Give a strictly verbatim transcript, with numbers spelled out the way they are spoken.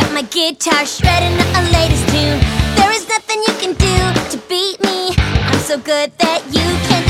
got my guitar shredding a latest tune. There is nothing you can do to beat me. I'm so good that you can't